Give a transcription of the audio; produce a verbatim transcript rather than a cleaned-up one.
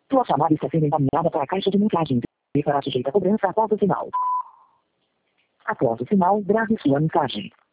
Sua chamada está sendo encaminhada para a caixa de mensagens e será sujeita a cobrança após o sinal. Após o sinal, grave sua mensagem.